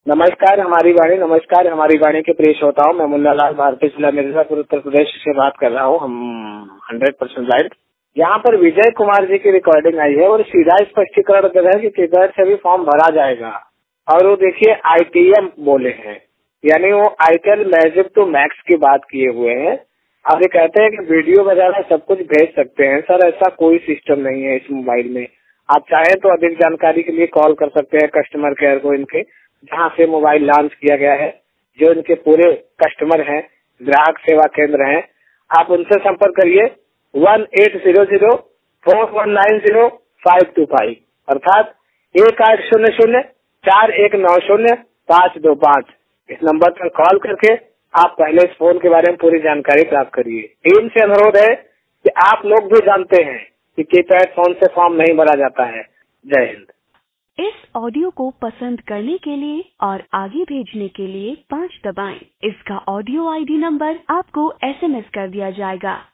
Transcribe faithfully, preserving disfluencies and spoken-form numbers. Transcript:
नमस्कार हमारी वाणी, नमस्कार हमारी वाणी के प्रिय श्रोताओं, मैं मुन्ना लाल भारतीय जिला मिर्जापुर उत्तर प्रदेश से बात कर रहा हूँ। हम हंड्रेड परसेंट लाइव यहाँ पर विजय कुमार जी की रिकॉर्डिंग आई है और सीधा स्पष्टीकरण दे रहे हैं कि कीपैड से भी फॉर्म भरा जाएगा। और वो देखिए आई टी एम बोले हैं, यानी वो आईटेल मैजिक टू मैक्स की बात किए हुए हैं। अब ये कहते हैं कि वीडियो वगैरह सब कुछ भेज सकते हैं। सर ऐसा कोई सिस्टम नहीं है इस मोबाइल में। आप चाहें तो अधिक जानकारी के लिए कॉल कर सकते हैं कस्टमर केयर को इनके, जहाँ से मोबाइल लॉन्च किया गया है। जो इनके पूरे कस्टमर हैं, ग्राहक सेवा केंद्र हैं, आप उनसे संपर्क करिए one eight zero zero four one nine zero five two five अर्थात एक आठ शून्य शून्य चार एक नौ शून्य पाँच दो पाँच। इस नंबर पर कॉल करके आप पहले इस फोन के बारे में पूरी जानकारी प्राप्त करिए। टीम से अनुरोध है कि आप लोग भी जानते हैं कि कीपैड फोन से फॉर्म नहीं भरा जाता है। जय हिंद। इस ऑडियो को पसंद करने के लिए और आगे भेजने के लिए पाँच दबाएं। इसका ऑडियो आई डी नंबर आपको एस एम एस कर दिया जाएगा।